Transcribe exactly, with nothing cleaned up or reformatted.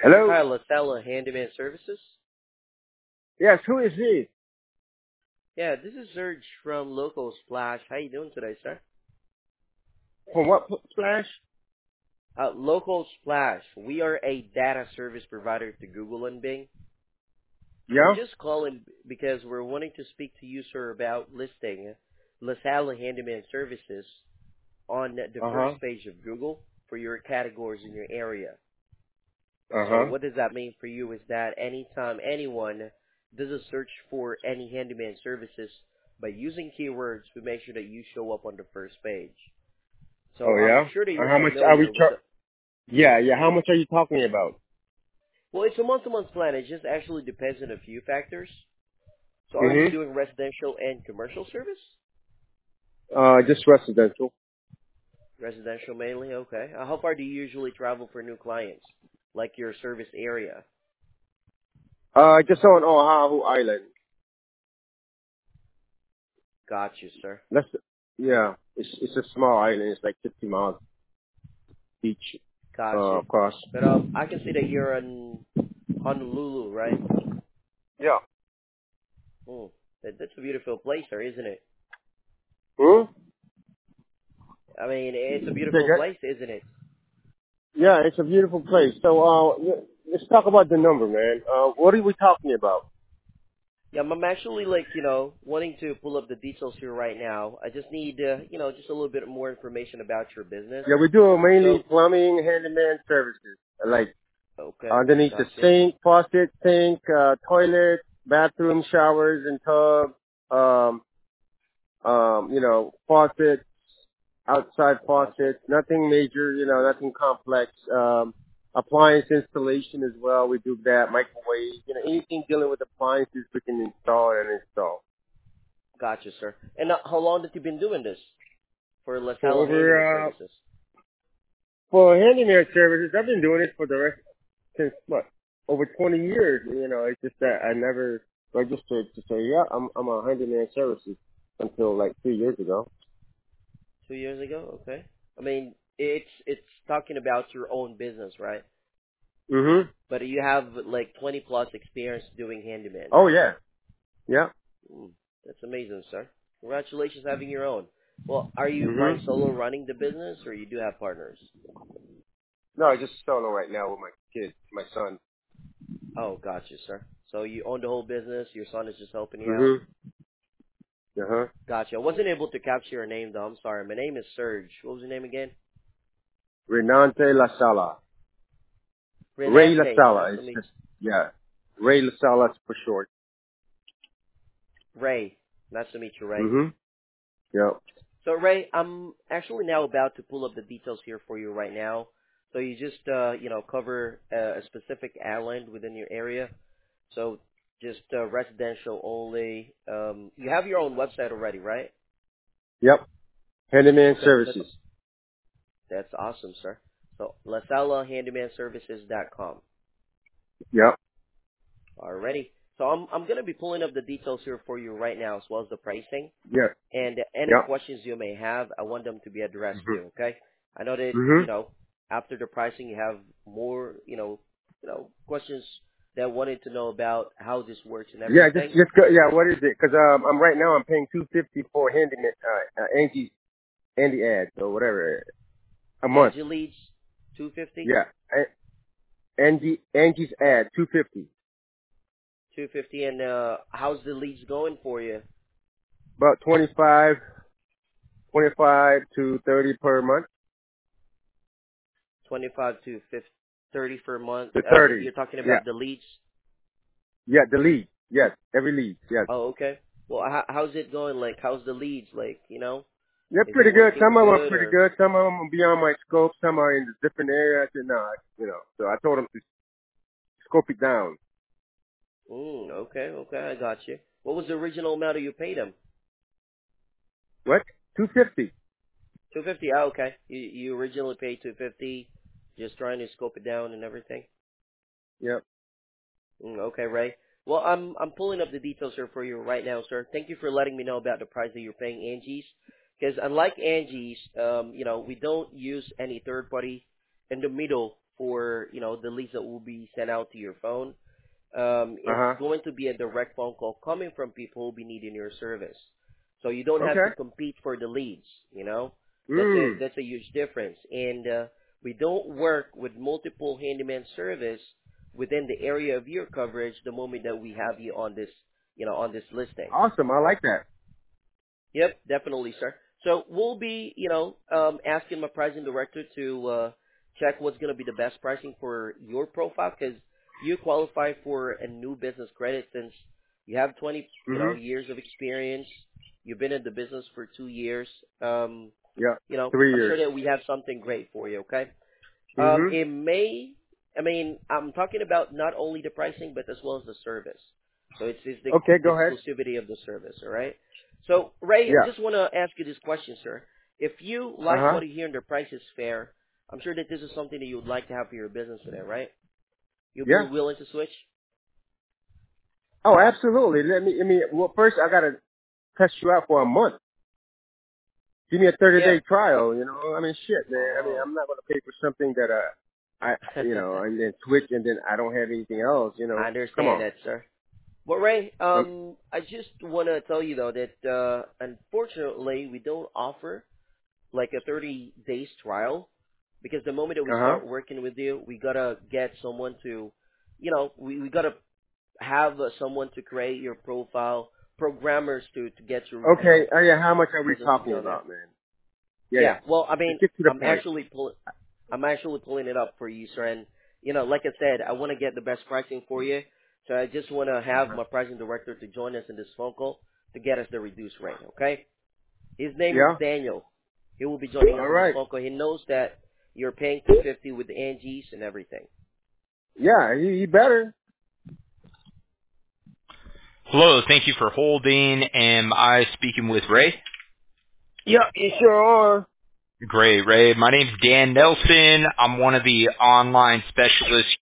Hello? Hi, LaSala Handyman Services. Yes, who is this? Yeah, this is Serge from Local Splash. How you doing today, sir? From what pl- splash? Uh, Local Splash. We are a data service provider to Google and Bing. I'm Yeah? just calling because we're wanting to speak to you, sir, about listing LaSala Handyman Services on the first Uh-huh. page of Google for your categories in your area. So Uh-huh. what does that mean for you is that anytime anyone does a search for any handyman services, by using keywords, we make sure that you show up on the first page. So Oh, I'm yeah? sure that Uh, you're how much are we familiar with char- the, Yeah, yeah, how much are you talking about? well, it's a month-to-month plan. It just actually depends on a few factors. So are you Mm-hmm. doing residential and commercial service? Uh, just residential. Residential mainly, okay. Uh, how far do you usually travel for new clients, like your service area? Uh, just on Oahu Island. Got you, sir. That's, yeah, it's it's a small island. It's like fifty miles beach, Got uh, you. across. But um, I can see that you're in Honolulu, right? Yeah. Hmm. That, that's a beautiful place, sir, isn't it? Hmm? I mean, it's a Say beautiful again? place, isn't it? Yeah, it's a beautiful place. So, uh, yeah, let's talk about the number, man. Uh, what are we talking about? Yeah, I'm actually like, you know, wanting to pull up the details here right now. I just need, uh, you know, just a little bit more information about your business. Yeah, we do mainly So, plumbing, handyman services. Like, okay, underneath the gotcha, sink, faucet, sink, uh, toilet, bathroom, showers, and tub. Um, um, you know, faucets, outside gotcha, faucets, nothing major, you know, nothing complex. Um, appliance installation as well. We do that. Microwave, you know, anything dealing with appliances we can install and install. gotcha, sir. And uh, how long have you been doing this for For LaSala Handyman over, uh, Services? for handyman services, I've been doing it for the rest since what over twenty years. You know, it's just that I never registered to say, yeah, I'm I'm a handyman services until like three years ago. Two years ago, okay. I mean, it's it's talking about your own business, right? Mhm. But you have like twenty plus experience doing handyman. Oh yeah. Yeah. Hmm, that's amazing, sir. Congratulations having your own. Well, are you flying Mhm. solo running the business or you do have partners? No, I just solo right now with my kid, my son. Oh, gotcha, sir. So you own the whole business, your son is just helping you out? Mhm. Uh huh. Gotcha. I wasn't able to capture your name though, I'm sorry. My name is Serge. What was your name again? Renante La Sala. Ray La Renante. Nice Sala is to meet just yeah. Ray La Sala for short. Ray. Nice to meet you, Ray. Mhm. Yeah. So Ray, I'm actually now about to pull up the details here for you right now. So you just uh, you know, cover uh, a specific island within your area. So just uh, residential only. Um, you have your own website already, right? Yep. Handyman Okay, that's services. that's awesome, sir. So lasala handyman services dot com. Yep. Alrighty. So I'm I'm gonna be pulling up the details here for you right now, as well as the pricing. Yeah. And any Yep. questions you may have, I want them to be addressed Mhm. to, okay? I know that, you Mhm. know, after the pricing, you have more, you know, you know, questions that wanted to know about how this works and Yeah, just everything. just go. Yeah, what is it? Because um, I'm right now I'm paying two fifty for handyman uh, uh Angie Andy ads or whatever a month. Angie Leads, two fifty, Yeah, A- Angie Angie's ad two fifty, two fifty, and uh, how's the leads going for you? about twenty five, twenty five to thirty per month twenty-five to fifty, thirty per month. to Uh, thirty. you're talking Yeah, about the leads? yeah, the lead. Yes, every lead. Yes, Oh, okay. Well, how, how's it going? Like, how's the leads? Like, you know, they're is it pretty good. working Some of them are good pretty or? good. Some of them are beyond my scope. Some are in different areas. You know, I- you know. So I told them to scope it down. Mm, okay, okay, I got you. What was the original amount you paid him? What? Two fifty. Two fifty. Oh, okay. You you originally paid two fifty, just trying to scope it down and everything. Yep. Mm, okay, Ray. Well, I'm I'm pulling up the details here for you right now, sir. Thank you for letting me know about the price that you're paying Angie's, because unlike Angie's, um, you know, we don't use any third party in the middle for, you know, the leads that will be sent out to your phone. Um, Uh it's huh. going to be a direct phone call coming from people who will be needing your service. So you don't have to Okay. compete for the leads, you know? That's a, Mm. that's a huge difference. And, uh, we don't work with multiple handyman service within the area of your coverage the moment that we have you on this, you know, on this listing. Awesome. I like that. Yep, definitely, sir. So we'll be, you know, um, asking my pricing director to uh, check what's going to be the best pricing for your profile because you qualify for a new business credit since you have twenty, you know, Mhm. years of experience. You've been in the business for two years. Um, Yeah. you know, Three I'm years. sure that we have something great for you. Okay. Um, Mhm. it may, I mean, I'm talking about not only the pricing, but as well as the service. So it's, it's the, Okay. the Go ahead. exclusivity of the service, all right? So, Ray, I Yeah. just want to ask you this question, sir. If you Uh like huh. what you hear and the price is fair, I'm sure that this is something that you would like to have for your business today, right? You'll be Yeah. willing to switch? Oh, absolutely. Let me. I mean, well, first I gotta test you out for a month. Give me a thirty Yeah. day trial. You know. I mean, shit, man. I mean, Oh. I'm not gonna pay for something that uh, I, you know, and then switch and then I don't have anything else. You I know. Come understand on. that, sir. Well, Ray, Um. um, I just want to tell you, though, that uh, unfortunately we don't offer like a thirty days trial because the moment that we Uh huh. start working with you, we gotta get someone to, you know, we, we gotta have uh, someone to create your profile, programmers to, to get your, you know, Okay. Oh yeah. How much are we business to be talking on there. about, man? Yeah. Yeah, Yeah. well, I Just mean, get to the I'm point. actually pull, I'm actually pulling it up for you, sir, and, you know, like I said, I want to get the best pricing for you, so I just want to have Uh-huh. my pricing director to join us in this phone call to get us the reduced rate, okay? His name is Yeah. Daniel. He will be joining us All in this right. phone call. He knows that you're paying two fifty with the Angie's and everything. Yeah. You, you better. Hello, thank you for holding. Am I speaking with Ray? Yeah. You sure are. Great, Ray. My name's Dan Nelson. I'm one of the online specialists